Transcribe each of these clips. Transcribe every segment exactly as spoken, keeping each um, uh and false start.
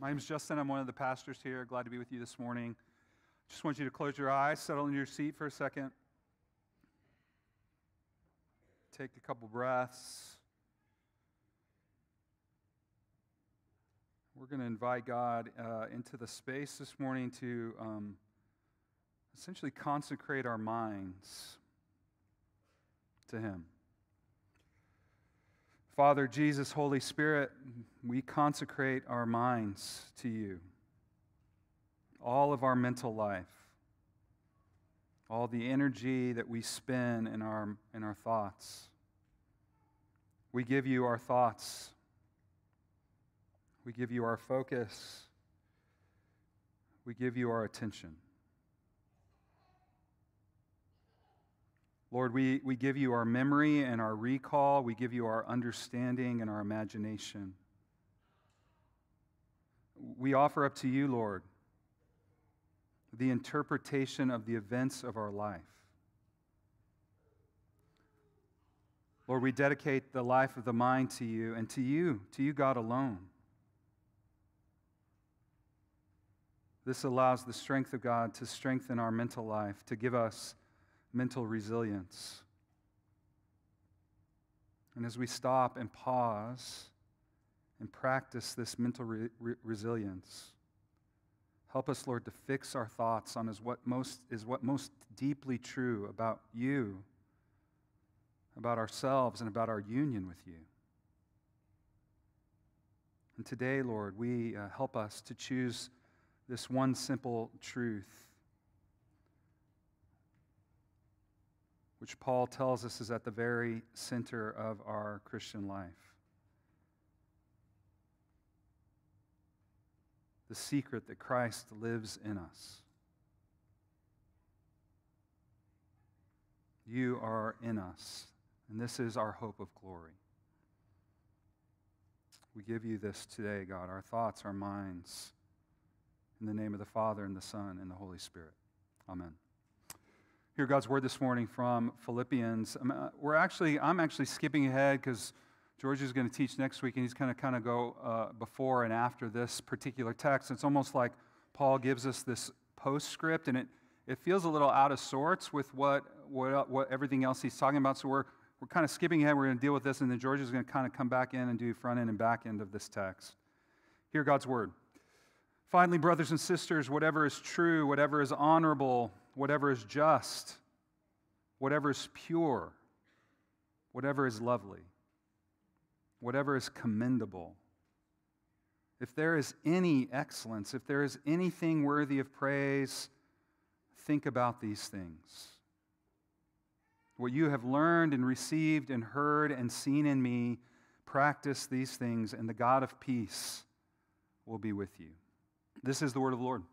My name is Justin. I'm one of the pastors here. Glad to be with you this morning. Just want you to close your eyes, settle in your seat for a second. Take a couple breaths. We're going to invite God uh, into the space this morning to um, essentially consecrate our minds to Him. Father, Jesus, Holy Spirit, we consecrate our minds to you. All of our mental life, all the energy that we spend in our, in our thoughts. We give you our thoughts. We give you our focus. We give you our attention. Lord, we, we give you our memory and our recall. We give you our understanding and our imagination. We offer up to you, Lord, the interpretation of the events of our life. Lord, we dedicate the life of the mind to you and to you, to you, God alone. This allows the strength of God to strengthen our mental life, to give us mental resilience. And as we stop and pause and practice this mental re- re- resilience, help us, Lord, to fix our thoughts on is what most is what most deeply true about you, about ourselves, and about our union with you. And today, Lord, we uh, help us to choose this one simple truth, which Paul tells us is at the very center of our Christian life. The secret that Christ lives in us. You are in us, and this is our hope of glory. We give you this today, God, our thoughts, our minds, in the name of the Father, and the Son, and the Holy Spirit. Amen. Hear God's word this morning from Philippians. We're actually, I'm actually skipping ahead because George is going to teach next week, and he's going to kind of go uh, before and after this particular text. It's almost like Paul gives us this postscript, and it, it feels a little out of sorts with what, what what everything else he's talking about. So we're we're kind of skipping ahead. We're going to deal with this, and then George is going to kind of come back in and do front end and back end of this text. Hear God's word. Finally, brothers and sisters, whatever is true, whatever is honorable, whatever is just, whatever is pure, whatever is lovely, whatever is commendable, if there is any excellence, if there is anything worthy of praise, think about these things. What you have learned and received and heard and seen in me, practice these things, and the God of peace will be with you. This is the word of the Lord.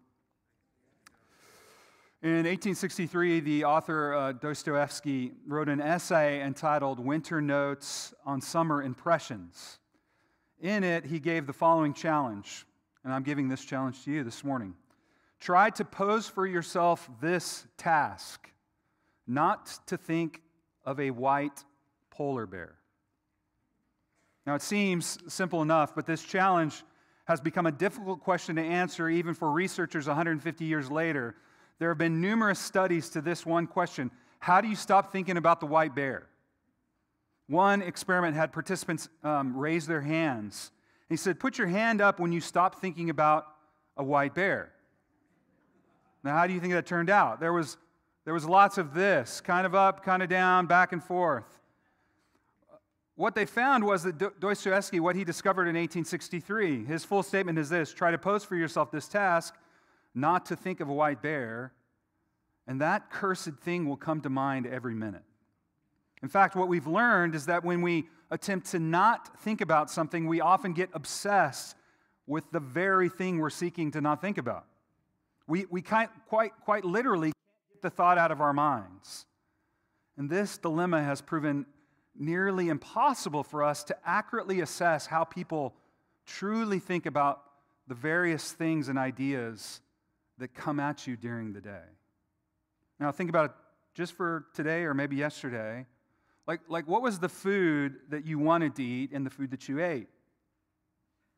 In eighteen sixty-three, the author uh, Dostoevsky wrote an essay entitled Winter Notes on Summer Impressions. In it, he gave the following challenge, and I'm giving this challenge to you this morning. Try to pose for yourself this task, not to think of a white polar bear. Now, it seems simple enough, but this challenge has become a difficult question to answer even for researchers one hundred fifty years later. There have been numerous studies to this one question. How do you stop thinking about the white bear? One experiment had participants um, raise their hands. He said, put your hand up when you stop thinking about a white bear. Now, how do you think that turned out? There was, there was lots of this, kind of up, kind of down, back and forth. What they found was that Dostoevsky, what he discovered in eighteen sixty-three, his full statement is this: try to pose for yourself this task, not to think of a white bear, and that cursed thing will come to mind every minute. In fact, what we've learned is that when we attempt to not think about something, we often get obsessed with the very thing we're seeking to not think about. We, we can't quite, quite literally can't get the thought out of our minds. And this dilemma has proven nearly impossible for us to accurately assess how people truly think about the various things and ideas that come at you during the day. Now, think about it just for today or maybe yesterday. Like, like what was the food that you wanted to eat and the food that you ate?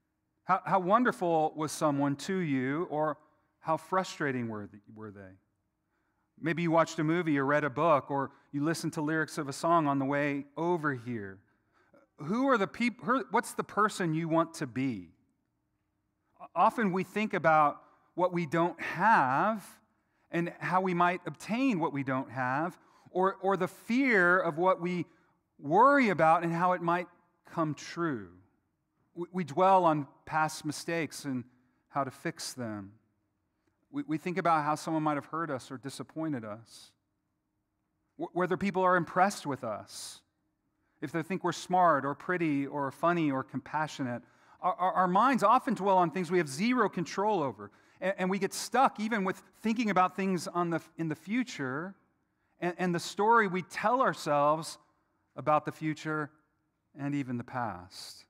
How, how wonderful was someone to you, or how frustrating were, the, were they? Maybe you watched a movie or read a book, or you listened to lyrics of a song on the way over here. Who are the people? What's the person you want to be? Often we think about what we don't have and how we might obtain what we don't have, or, or the fear of what we worry about and how it might come true. We, we dwell on past mistakes and how to fix them. We, we think about how someone might have hurt us or disappointed us, w- whether people are impressed with us, if they think we're smart or pretty or funny or compassionate. Our, our, our minds often dwell on things we have zero control over, and, and we get stuck even with thinking about things on the, in the future, and, and the story we tell ourselves about the future and even the past.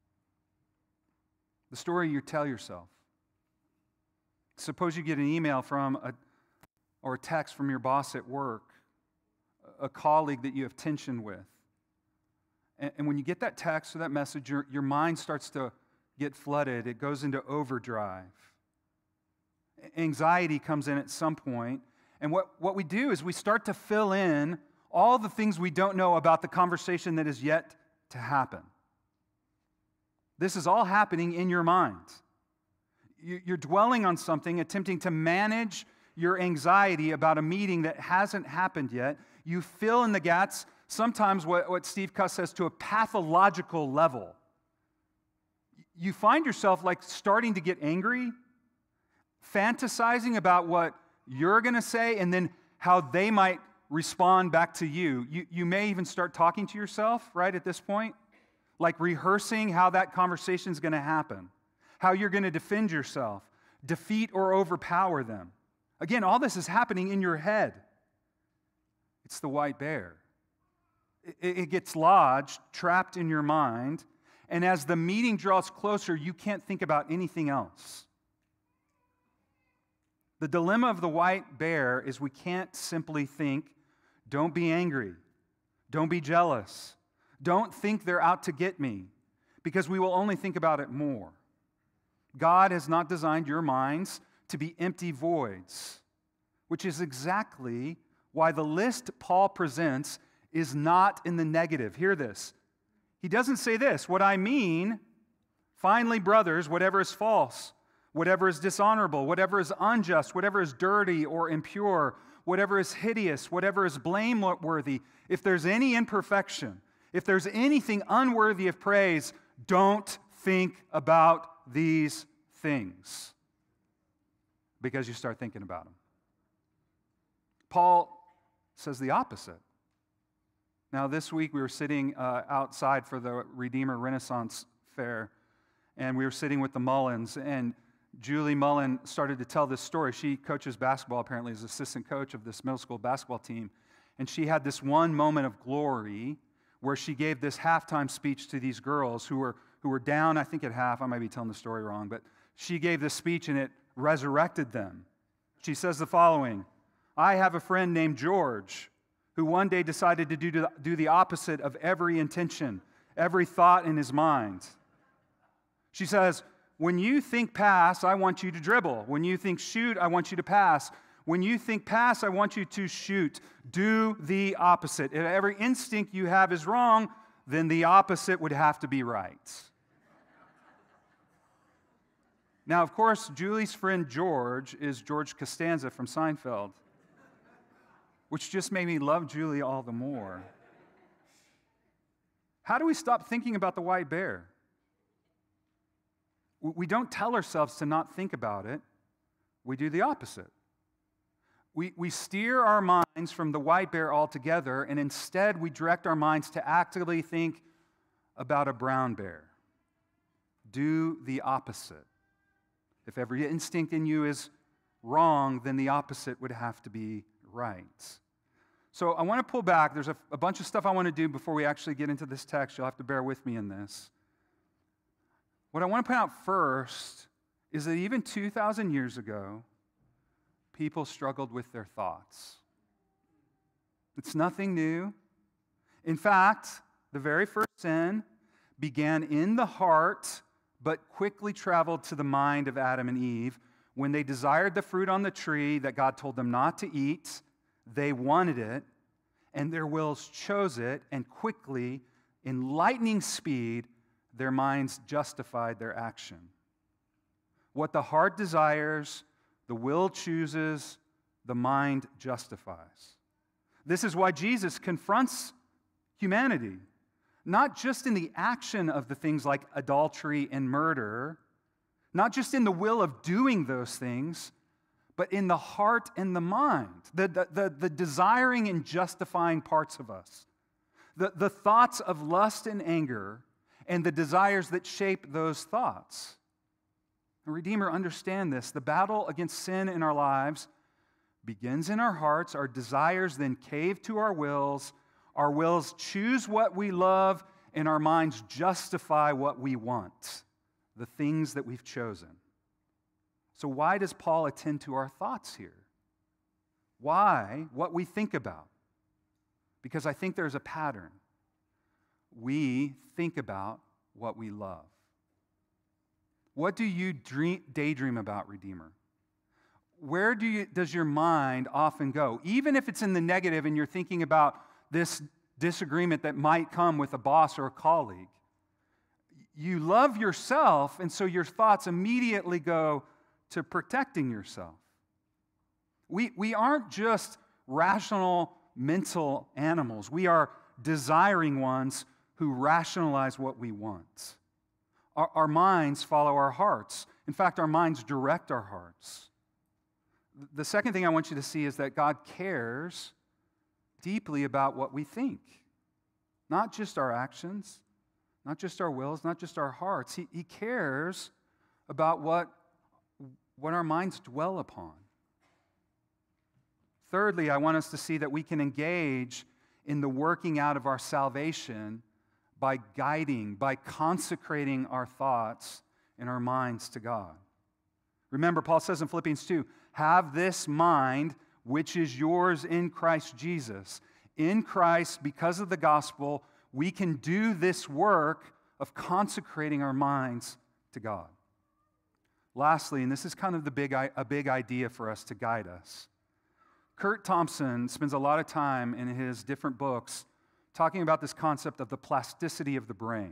The story you tell yourself. Suppose you get an email from a, or a text from your boss at work, a colleague that you have tension with. And, and when you get that text or that message, your, your mind starts to get flooded. It goes into overdrive. Anxiety comes in at some point. And what, what we do is we start to fill in all the things we don't know about the conversation that is yet to happen. This is all happening in your mind. You're dwelling on something, attempting to manage your anxiety about a meeting that hasn't happened yet. You fill in the gaps, sometimes what, what Steve Cuss says, to a pathological level. You find yourself like starting to get angry, fantasizing about what you're going to say and then how they might respond back to you. you. You may even start talking to yourself, right, at this point, like rehearsing how that conversation is going to happen, how you're going to defend yourself, defeat or overpower them. Again, all this is happening in your head. It's the white bear. It, it gets lodged, trapped in your mind, and as the meeting draws closer, you can't think about anything else. The dilemma of the white bear is we can't simply think, don't be angry, don't be jealous, don't think they're out to get me, because we will only think about it more. God has not designed your minds to be empty voids, which is exactly why the list Paul presents is not in the negative. Hear this. He doesn't say this, what I mean, finally, brothers, whatever is false, whatever is dishonorable, whatever is unjust, whatever is dirty or impure, whatever is hideous, whatever is blameworthy, if there's any imperfection, if there's anything unworthy of praise, don't think about these things, because you start thinking about them. Paul says the opposite. Now, this week we were sitting uh, outside for the Redeemer Renaissance Fair, and we were sitting with the Mullins, and Julie Mullen started to tell this story. She coaches basketball, apparently, as assistant coach of this middle school basketball team, and she had this one moment of glory where she gave this halftime speech to these girls who were who were down, I think, at half. I might be telling the story wrong, but she gave this speech and it resurrected them. She says the following: I have a friend named George who one day decided to do, do the opposite of every intention, every thought in his mind. She says, when you think pass, I want you to dribble. When you think shoot, I want you to pass. When you think pass, I want you to shoot. Do the opposite. If every instinct you have is wrong, then the opposite would have to be right. Now, of course, Julie's friend George is George Costanza from Seinfeld, which just made me love Julie all the more. How do we stop thinking about the white bear? We don't tell ourselves to not think about it. We do the opposite. We, we steer our minds from the white bear altogether, and instead we direct our minds to actively think about a brown bear. Do the opposite. If every instinct in you is wrong, then the opposite would have to be right. So I want to pull back. There's a, a bunch of stuff I want to do before we actually get into this text. You'll have to bear with me in this. What I want to point out first is that even two thousand years ago, people struggled with their thoughts. It's nothing new. In fact, the very first sin began in the heart but quickly traveled to the mind of Adam and Eve. When they desired the fruit on the tree that God told them not to eat, they wanted it, and their wills chose it, and quickly, in lightning speed, their minds justified their action. What the heart desires, the will chooses, the mind justifies. This is why Jesus confronts humanity, not just in the action of the things like adultery and murder, not just in the will of doing those things, but in the heart and the mind, the, the, the, the desiring and justifying parts of us, the, the thoughts of lust and anger, and the desires that shape those thoughts. And Redeemer, understand this. The battle against sin in our lives begins in our hearts. Our desires then cave to our wills. Our wills choose what we love, and our minds justify what we want, the things that we've chosen. So why does Paul attend to our thoughts here? Why? What we think about? Because I think there's a pattern. We think about what we love. What do you dream, daydream about, Redeemer? Where do you, does your mind often go? Even if it's in the negative and you're thinking about this disagreement that might come with a boss or a colleague, you love yourself, and so your thoughts immediately go to protecting yourself. We, we aren't just rational mental animals. We are desiring ones who rationalize what we want. Our, our minds follow our hearts. In fact, our minds direct our hearts. The second thing I want you to see is that God cares deeply about what we think. Not just our actions, not just our wills, not just our hearts. He, he cares about what, what our minds dwell upon. Thirdly, I want us to see that we can engage in the working out of our salvation by guiding, by consecrating our thoughts and our minds to God. Remember, Paul says in Philippians two, have this mind which is yours in Christ Jesus. In Christ, because of the gospel, we can do this work of consecrating our minds to God. Lastly, and this is kind of the big, a big idea for us to guide us, Kurt Thompson spends a lot of time in his different books talking about this concept of the plasticity of the brain.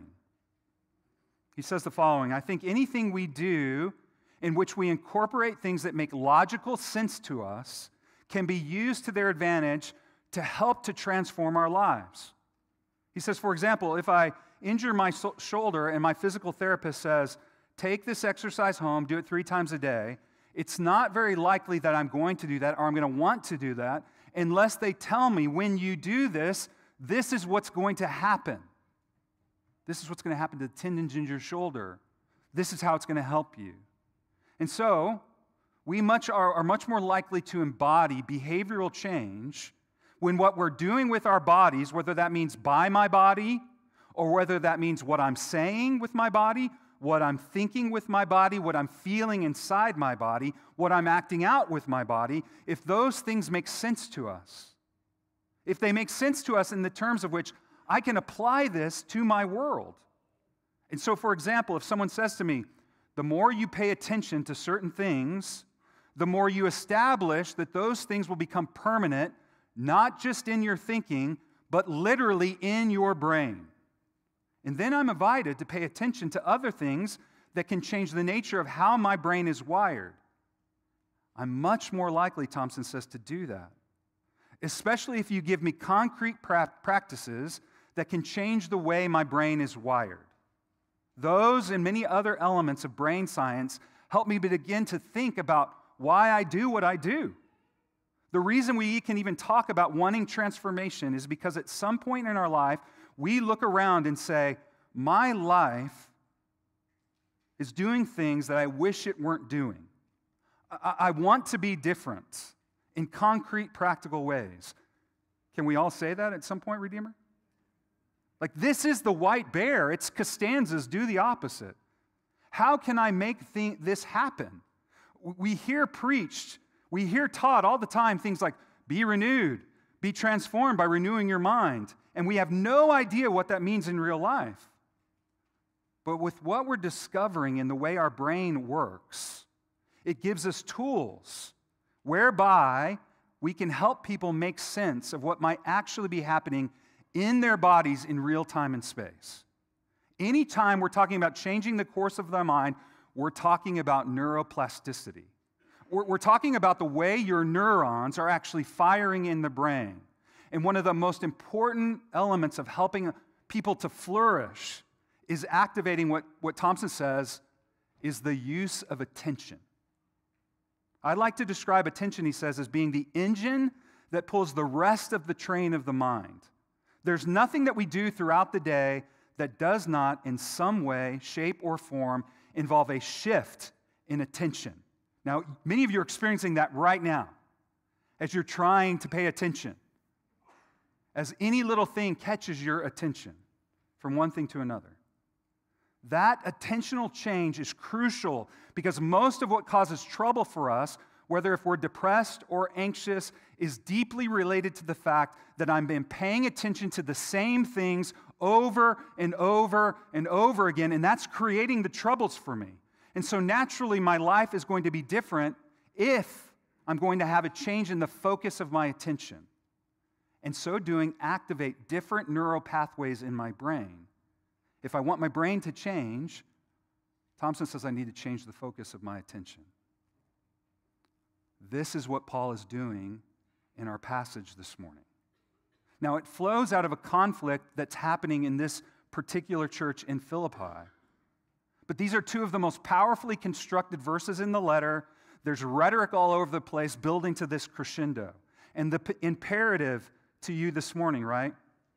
He says the following: I think anything we do in which we incorporate things that make logical sense to us can be used to their advantage to help to transform our lives. He says, for example, if I injure my so- shoulder and my physical therapist says, take this exercise home, do it three times a day, it's not very likely that I'm going to do that or I'm going to want to do that unless they tell me, when you do this, this is what's going to happen. This is what's going to happen to the tendons in your shoulder. This is how it's going to help you. And so, we much are, are much more likely to embody behavioral change when what we're doing with our bodies, whether that means by my body, or whether that means what I'm saying with my body, what I'm thinking with my body, what I'm feeling inside my body, what I'm acting out with my body, if those things make sense to us, if they make sense to us in the terms of which I can apply this to my world. And so, for example, if someone says to me, the more you pay attention to certain things, the more you establish that those things will become permanent, not just in your thinking, but literally in your brain. And then I'm invited to pay attention to other things that can change the nature of how my brain is wired. I'm much more likely, Thompson says, to do that, especially if you give me concrete pra- practices that can change the way my brain is wired. Those and many other elements of brain science help me begin to think about why I do what I do. The reason we can even talk about wanting transformation is because at some point in our life, we look around and say, my life is doing things that I wish it weren't doing. I, I want to be different in concrete, practical ways. Can we all say that at some point, Redeemer? Like, this is the white bear. It's Costanza's do the opposite. How can I make th- this happen? We hear preached, we hear taught all the time things like, be renewed, be transformed by renewing your mind. And we have no idea what that means in real life. But with what we're discovering in the way our brain works, it gives us tools whereby we can help people make sense of what might actually be happening in their bodies in real time and space. Anytime we're talking about changing the course of their mind, we're talking about neuroplasticity. We're, we're talking about the way your neurons are actually firing in the brain. And one of the most important elements of helping people to flourish is activating what, what Thompson says is the use of attention. I like to describe attention, he says, as being the engine that pulls the rest of the train of the mind. There's nothing that we do throughout the day that does not, in some way, shape, or form, involve a shift in attention. Now, many of you are experiencing that right now as you're trying to pay attention, as any little thing catches your attention from one thing to another. That attentional change is crucial because most of what causes trouble for us, whether if we're depressed or anxious, is deeply related to the fact that I've been paying attention to the same things over and over and over again, and that's creating the troubles for me. And so naturally, my life is going to be different if I'm going to have a change in the focus of my attention. And so doing, activate different neural pathways in my brain. If I want my brain to change, Thompson says I need to change the focus of my attention. This is what Paul is doing in our passage this morning. Now, it flows out of a conflict that's happening in this particular church in Philippi. But these are two of the most powerfully constructed verses in the letter. There's rhetoric all over the place building to this crescendo. And the p- imperative to you this morning, right?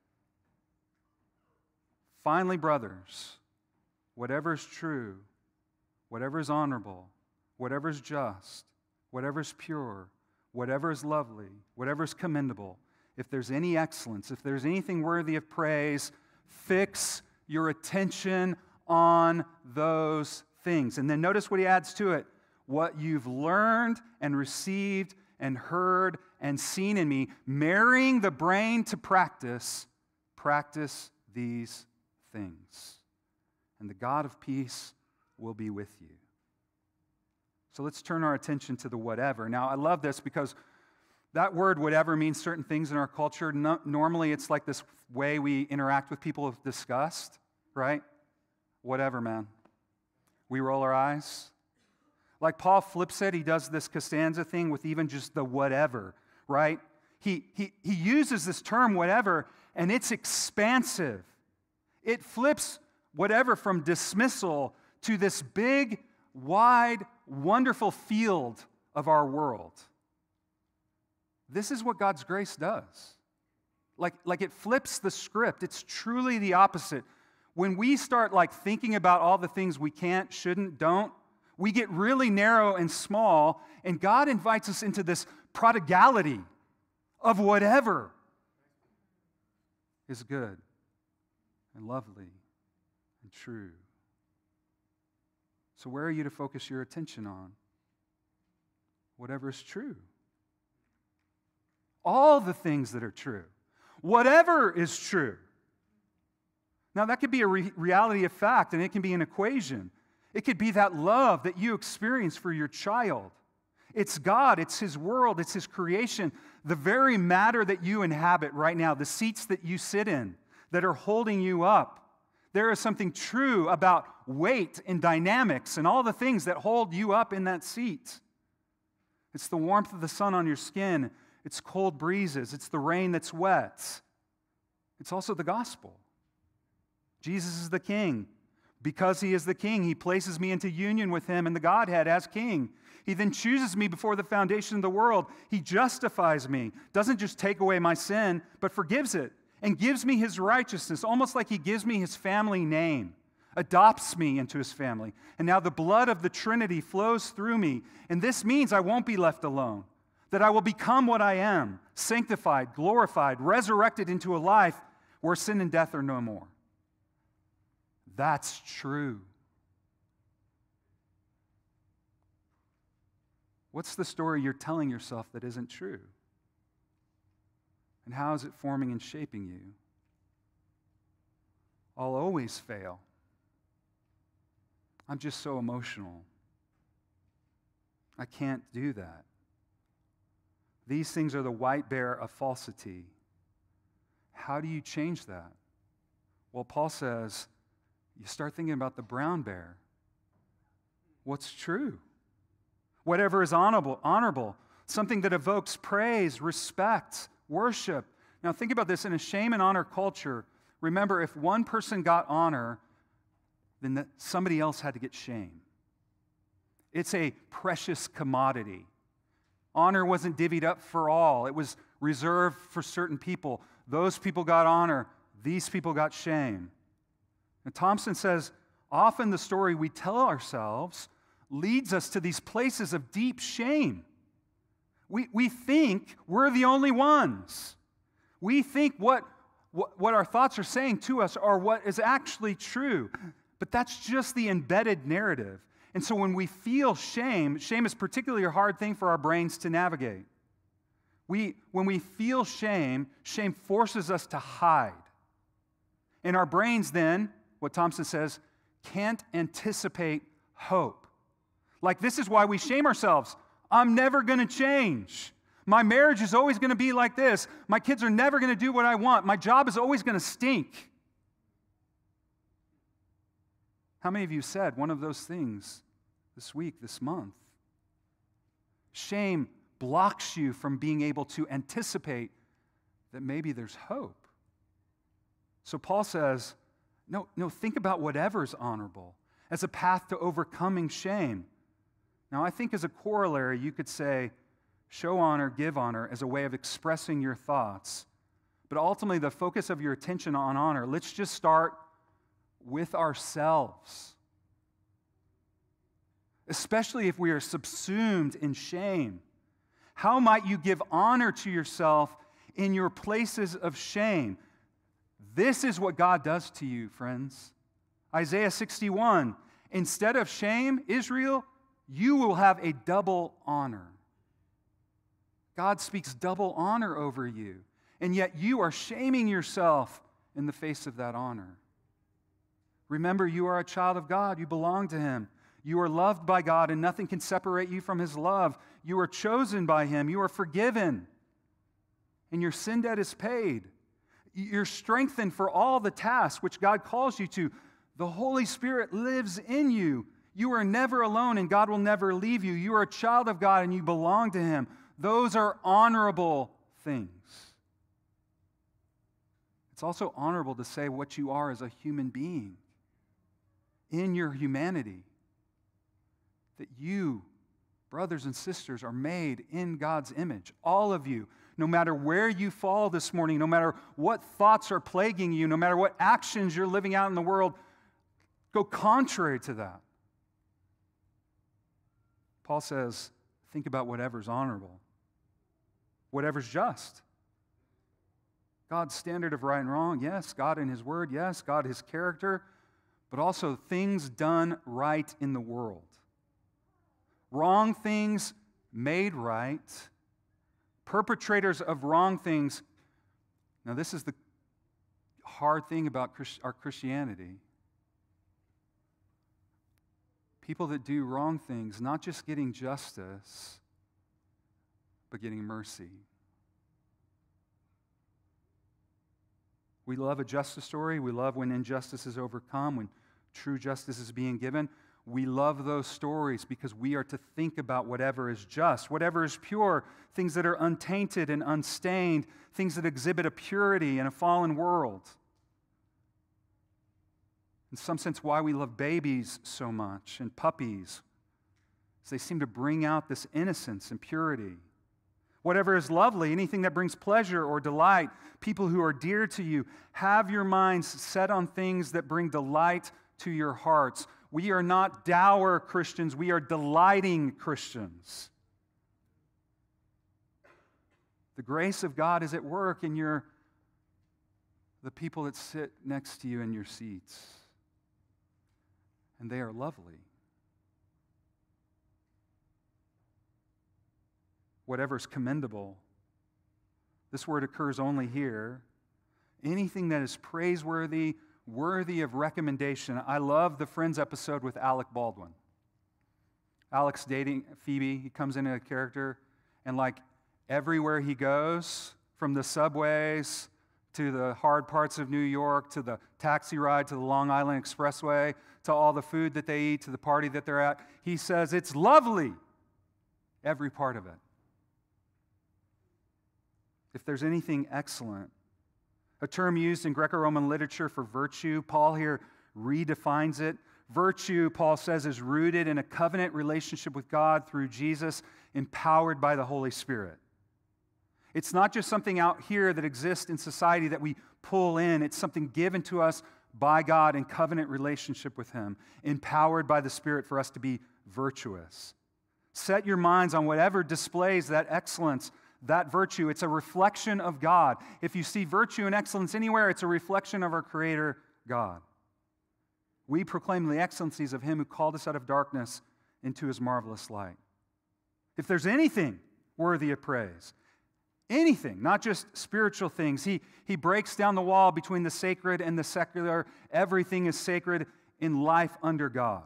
Finally, brothers, whatever is true, whatever is honorable, whatever is just, whatever is pure, whatever is lovely, whatever is commendable, if there's any excellence, if there's anything worthy of praise, fix your attention on those things. And then notice what he adds to it. What you've learned and received and heard and seen in me, marrying the brain to practice, practice these things. And the God of peace will be with you. So let's turn our attention to the whatever. Now, I love this because that word whatever means certain things in our culture. No, normally, it's like this way we interact with people with disgust, right? Whatever, man. We roll our eyes. Like Paul flips it, he does this Costanza thing with even just the whatever, right? He, he, he uses this term whatever, and it's expansive. It flips whatever from dismissal to this big, wide, wonderful field of our world. This is what God's grace does. Like, like it flips the script. It's truly the opposite. When we start like thinking about all the things we can't, shouldn't, don't, we get really narrow and small, and God invites us into this prodigality of whatever is good and lovely and true. So where are you to focus your attention on? Whatever is true. All the things that are true. Whatever is true. Now, that could be a re- reality of fact, and it can be an equation. It could be that love that you experience for your child. It's God, it's His world, it's His creation, the very matter that you inhabit right now, the seats that you sit in that are holding you up. There is something true about weight and dynamics and all the things that hold you up in that seat. It's the warmth of the sun on your skin. It's cold breezes. It's the rain that's wet. It's also the gospel. Jesus is the King. Because He is the King, He places me into union with Him in the Godhead as King. He then chooses me before the foundation of the world. He justifies me. Doesn't just take away my sin, but forgives it and gives me His righteousness, almost like He gives me His family name, adopts me into His family. And now the blood of the Trinity flows through me. And this means I won't be left alone, that I will become what I am, sanctified, glorified, resurrected into a life where sin and death are no more. That's true. What's the story you're telling yourself that isn't true? And how is it forming and shaping you? I'll always fail. I'm just so emotional. I can't do that. These things are the white bear of falsity. How do you change that? Well, Paul says, you start thinking about the brown bear. What's true? Whatever is honorable, honorable, something that evokes praise, respect, worship. Now think about this. In a shame and honor culture, remember, if one person got honor, then the, somebody else had to get shame. It's a precious commodity. Honor wasn't divvied up for all. It was reserved for certain people. Those people got honor. These people got shame. And Thompson says, often the story we tell ourselves leads us to these places of deep shame. We, we think we're the only ones. We think what, what, what our thoughts are saying to us are what is actually true. But that's just the embedded narrative. And so when we feel shame, shame is particularly a hard thing for our brains to navigate. We, when we feel shame, shame forces us to hide. And our brains then, what Thompson says, can't anticipate hope. Like, this is why we shame ourselves. I'm never going to change. My marriage is always going to be like this. My kids are never going to do what I want. My job is always going to stink. How many of you said one of those things this week, this month? Shame blocks you from being able to anticipate that maybe there's hope. So Paul says, no, no, think about whatever's honorable as a path to overcoming shame. Now, I think as a corollary, you could say, show honor, give honor as a way of expressing your thoughts. But ultimately, the focus of your attention on honor, let's just start with ourselves. Especially if we are subsumed in shame. How might you give honor to yourself in your places of shame? This is what God does to you, friends. Isaiah sixty-one, instead of shame, Israel, you will have a double honor. God speaks double honor over you, and yet you are shaming yourself in the face of that honor. Remember, you are a child of God. You belong to Him. You are loved by God, and nothing can separate you from His love. You are chosen by Him. You are forgiven, and your sin debt is paid. You're strengthened for all the tasks which God calls you to. The Holy Spirit lives in you. You are never alone, and God will never leave you. You are a child of God, and you belong to Him. Those are honorable things. It's also honorable to say what you are as a human being in your humanity. That you, brothers and sisters, are made in God's image. All of you, no matter where you fall this morning, no matter what thoughts are plaguing you, no matter what actions you're living out in the world, go contrary to that. Paul says, think about whatever's honorable, whatever's just. God's standard of right and wrong, yes. God in His Word, yes. God, His character, but also things done right in the world. Wrong things made right. Perpetrators of wrong things. Now, this is the hard thing about our Christianity. People that do wrong things, not just getting justice, but getting mercy. We love a justice story. We love when injustice is overcome, when true justice is being given. We love those stories because we are to think about whatever is just, whatever is pure, things that are untainted and unstained, things that exhibit a purity in a fallen world. In some sense, why we love babies so much and puppies is they seem to bring out this innocence and purity. Whatever is lovely, anything that brings pleasure or delight, people who are dear to you, have your minds set on things that bring delight to your hearts. We are not dour Christians, we are delighting Christians. The grace of God is at work in your the people that sit next to you in your seats. And they are lovely. Whatever's commendable. This word occurs only here. Anything that is praiseworthy, worthy of recommendation. I love the Friends episode with Alec Baldwin. Alec's dating Phoebe. He comes into a character, and like everywhere he goes, from the subways to the hard parts of New York, to the taxi ride, to the Long Island Expressway, to all the food that they eat, to the party that they're at, he says, it's lovely. Every part of it. If there's anything excellent, a term used in Greco-Roman literature for virtue, Paul here redefines it. Virtue, Paul says, is rooted in a covenant relationship with God through Jesus, empowered by the Holy Spirit. It's not just something out here that exists in society that we pull in. It's something given to us by God in covenant relationship with Him, empowered by the Spirit for us to be virtuous. Set your minds on whatever displays that excellence, that virtue. It's a reflection of God. If you see virtue and excellence anywhere, it's a reflection of our Creator, God. We proclaim the excellencies of Him who called us out of darkness into His marvelous light. If there's anything worthy of praise, anything, not just spiritual things, he, he breaks down the wall between the sacred and the secular. Everything is sacred in life under God.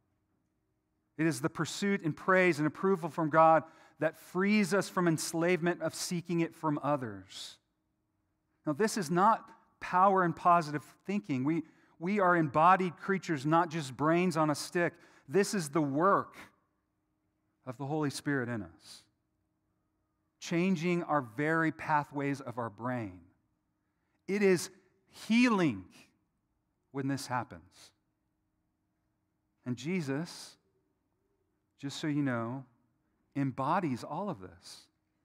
It is the pursuit and praise and approval from God that frees us from enslavement of seeking it from others. Now, this is not power and positive thinking. We, we are embodied creatures, not just brains on a stick. This is the work of the Holy Spirit in us, changing our very pathways of our brain. It is healing when this happens. And Jesus, just so you know, embodies all of this.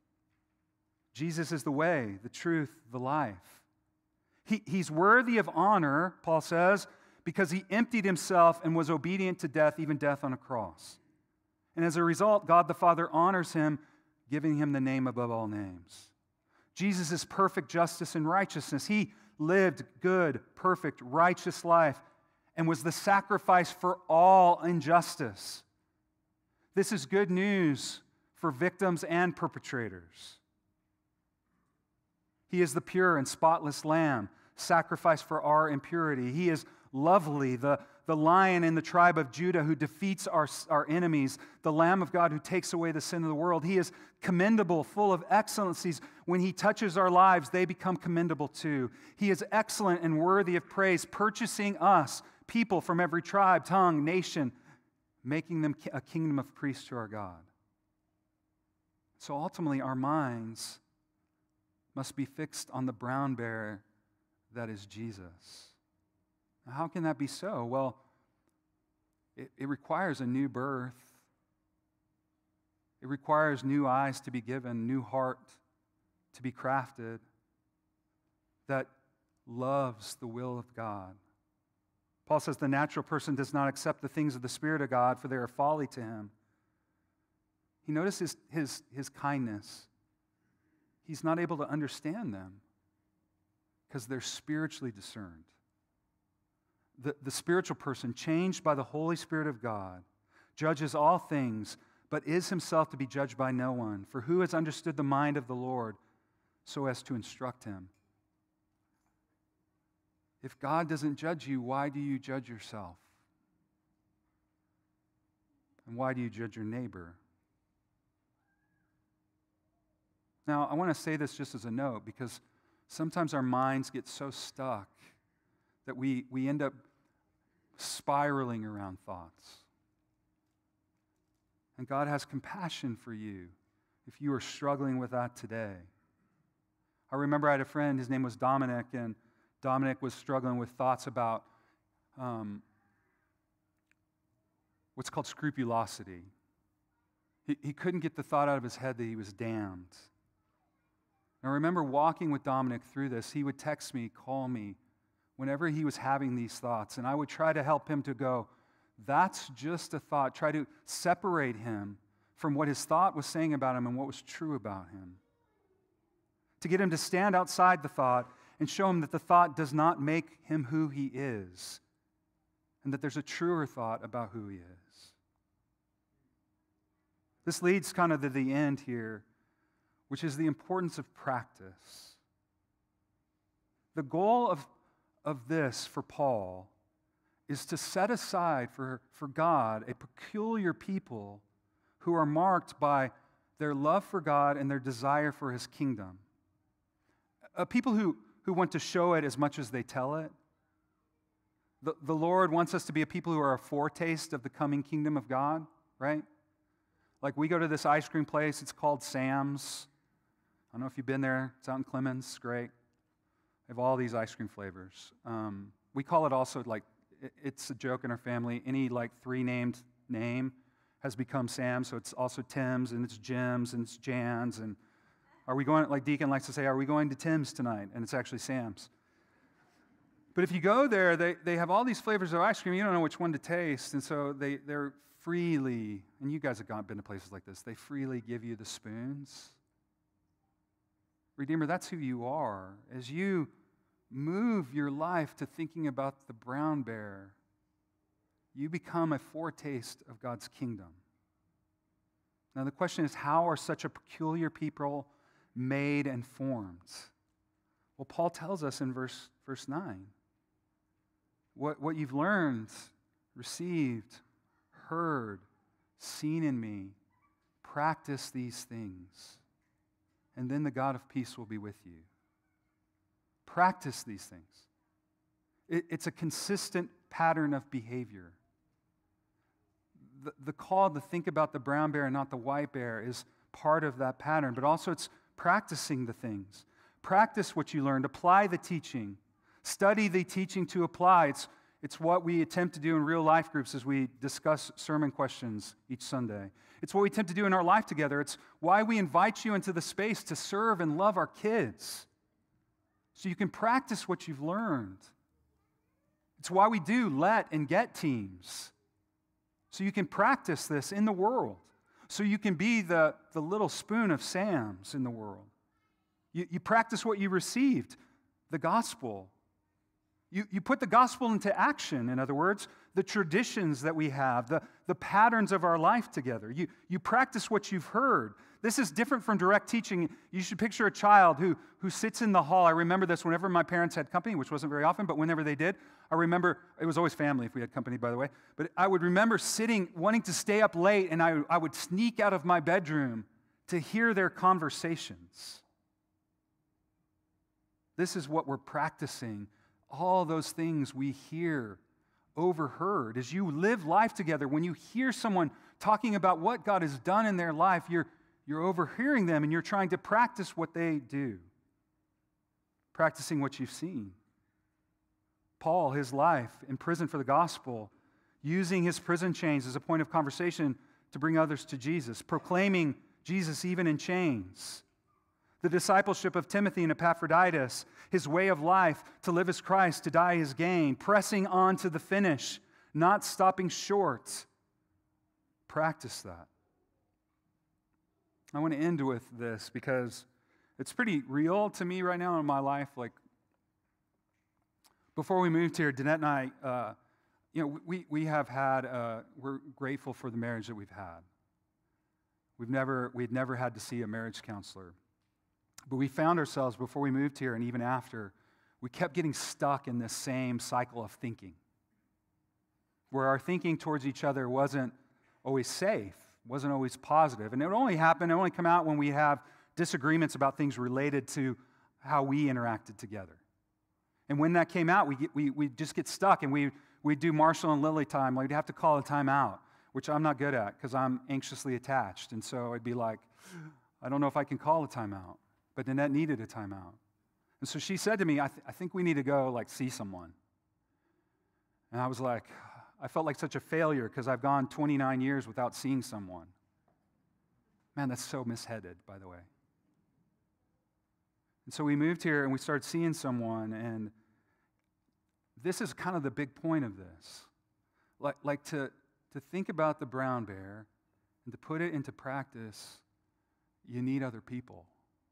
Jesus is the way, the truth, the life. He, he's worthy of honor, Paul says, because He emptied Himself and was obedient to death, even death on a cross. And as a result, God the Father honors Him, giving Him the name above all names. Jesus is perfect justice and righteousness. He lived good, perfect, righteous life and was the sacrifice for all injustice. This is good news for victims and perpetrators. He is the pure and spotless Lamb, sacrificed for our impurity. He is lovely, the, the Lion in the tribe of Judah who defeats our, our enemies, the Lamb of God who takes away the sin of the world. He is commendable, full of excellencies. When He touches our lives, they become commendable too. He is excellent and worthy of praise, purchasing us, people from every tribe, tongue, nation, making them a kingdom of priests to our God. So ultimately, our minds must be fixed on the brown bear that is Jesus. Now, how can that be so? Well, it, it requires a new birth. It requires new eyes to be given, new heart to be crafted that loves the will of God. Paul says the natural person does not accept the things of the Spirit of God, for they are folly to him. He notices his, his kindness. He's not able to understand them because they're spiritually discerned. The, the spiritual person, changed by the Holy Spirit of God, judges all things, but is himself to be judged by no one. For who has understood the mind of the Lord so as to instruct him? If God doesn't judge you, why do you judge yourself? And why do you judge your neighbor? Now, I want to say this just as a note, because sometimes our minds get so stuck that we, we end up spiraling around thoughts. And God has compassion for you if you are struggling with that today. I remember I had a friend, his name was Dominic, and Dominic was struggling with thoughts about um, what's called scrupulosity. He, he couldn't get the thought out of his head that he was damned. And I remember walking with Dominic through this. He would text me, call me, whenever he was having these thoughts. And I would try to help him to go, that's just a thought. Try to separate him from what his thought was saying about him and what was true about him. To get him to stand outside the thought and show him that the thought does not make him who he is, and that there's a truer thought about who he is. This leads kind of to the end here, which is the importance of practice. The goal of, of this for Paul is to set aside for, for God a peculiar people who are marked by their love for God and their desire for his kingdom. A people who, who want to show it as much as they tell it. The, the Lord wants us to be a people who are a foretaste of the coming kingdom of God, right? Like we go to this ice cream place, it's called Sam's. I don't know if you've been there. It's out in Clemens. Great. They have all these ice cream flavors. Um, we call it also, like, it, it's a joke in our family. Any, like, three-named name has become Sam, so it's also Tim's, and it's Jim's, and it's Jan's, and are we going, like Deacon likes to say, are we going to Tim's tonight? And it's actually Sam's. But if you go there, they, they have all these flavors of ice cream. You don't know which one to taste, and so they, they're freely, and you guys have gone, been to places like this, they freely give you the spoons. Redeemer, that's who you are. As you move your life to thinking about the brown bear, you become a foretaste of God's kingdom. Now the question is, how are such a peculiar people made and formed? Well, Paul tells us in verse, verse nine. What, what you've learned, received, heard, seen in me, practice these things, and then the God of peace will be with you. Practice these things. It, it's a consistent pattern of behavior. The, the call to think about the brown bear and not the white bear is part of that pattern, but also it's practicing the things. Practice what you learned. Apply the teaching. Study the teaching to apply. It's, it's what we attempt to do in real life groups as we discuss sermon questions each Sunday. It's what we attempt to do in our life together. It's why we invite you into the space to serve and love our kids, so you can practice what you've learned. It's why we do let and get teams, so you can practice this in the world, so you can be the, the little spoon of Sam's in the world. You, you practice what you received, the gospel. You, you put the gospel into action, in other words, the traditions that we have, the, the patterns of our life together. You, you practice what you've heard. This is different from direct teaching. You should picture a child who, who sits in the hall. I remember this whenever my parents had company, which wasn't very often, but whenever they did, I remember, it was always family if we had company, by the way, but I would remember sitting, wanting to stay up late, and I, I would sneak out of my bedroom to hear their conversations. This is what we're practicing. All those things we hear, overheard. As you live life together, when you hear someone talking about what God has done in their life, you're, you're overhearing them and you're trying to practice what they do. Practicing what you've seen. Paul, his life in prison for the gospel, using his prison chains as a point of conversation to bring others to Jesus, proclaiming Jesus even in chains. The discipleship of Timothy and Epaphroditus, his way of life to live as Christ, to die as gain, pressing on to the finish, not stopping short. Practice that. I want to end with this because it's pretty real to me right now in my life. Like, before we moved here, Danette and I, uh, you know, we, we have had, uh, we're grateful for the marriage that we've had. We've never, we'd never had to see a marriage counselor. But we found ourselves, before we moved here and even after, we kept getting stuck in this same cycle of thinking, where our thinking towards each other wasn't always safe, wasn't always positive. And it would only happen, it would only come out when we have disagreements about things related to how we interacted together. And when that came out, we get, we we just get stuck, and we we do Marshall and Lily time. Like, we'd have to call a time out, which I'm not good at because I'm anxiously attached. And so I'd be like, I don't know if I can call a timeout. But Nanette needed a timeout. And so she said to me, I, th- I think we need to go, like, see someone. And I was like, I felt like such a failure because I've gone twenty-nine years without seeing someone. Man, that's so misheaded, by the way. And so we moved here and we started seeing someone, and this is kind of the big point of this. Like, like to, to think about the brown bear and to put it into practice, you need other people.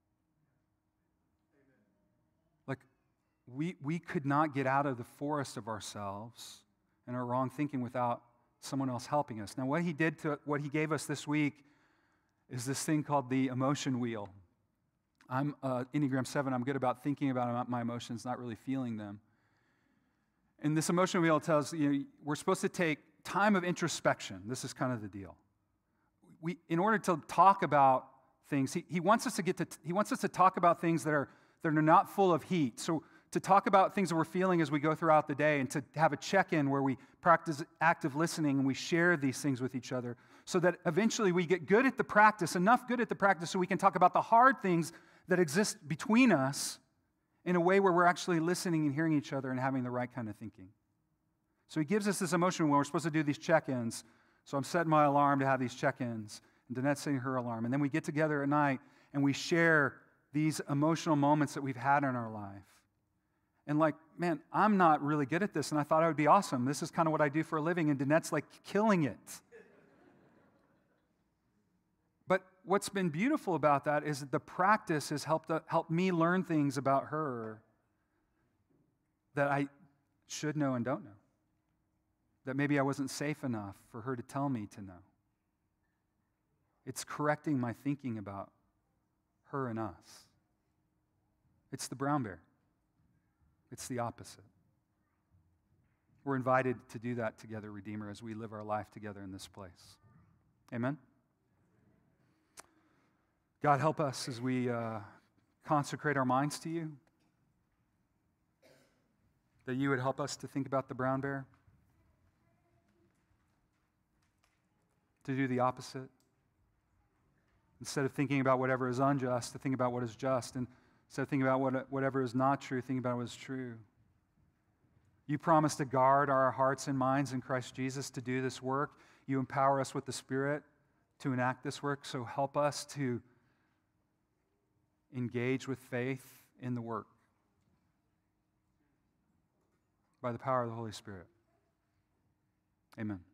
Like, we, we could not get out of the forest of ourselves and our wrong thinking without someone else helping us. Now, what he did to, what he gave us this week is this thing called the emotion wheel. I'm uh, Enneagram seven. I'm good about thinking about my emotions, not really feeling them. And this emotion wheel tells you know, we're supposed to take time of introspection. This is kind of the deal. We, in order to talk about things, he, he wants us to get to he wants us to talk about things that are that are not full of heat. So to talk about things that we're feeling as we go throughout the day, and to have a check-in where we practice active listening and we share these things with each other, so that eventually we get good at the practice, enough good at the practice so we can talk about the hard things that exist between us in a way where we're actually listening and hearing each other and having the right kind of thinking. So he gives us this emotion when we're supposed to do these check-ins. So I'm setting my alarm to have these check-ins, and Danette's setting her alarm. And then we get together at night and we share these emotional moments that we've had in our life. And like, man, I'm not really good at this, and I thought I would be awesome. This is kind of what I do for a living, and Danette's like killing it. But what's been beautiful about that is that the practice has helped, uh, helped me learn things about her that I should know and don't know. That maybe I wasn't safe enough for her to tell me to know. It's correcting my thinking about her and us. It's the brown bear. It's the opposite. We're invited to do that together, Redeemer, as we live our life together in this place. Amen? God, help us as we uh, consecrate our minds to you, that you would help us to think about the brown bear, to do the opposite. Instead of thinking about whatever is unjust, to think about what is just, and instead of thinking about what, whatever is not true, think about what is true. You promise to guard our hearts and minds in Christ Jesus to do this work. You empower us with the Spirit to enact this work, so help us to engage with faith in the work by the power of the Holy Spirit. Amen.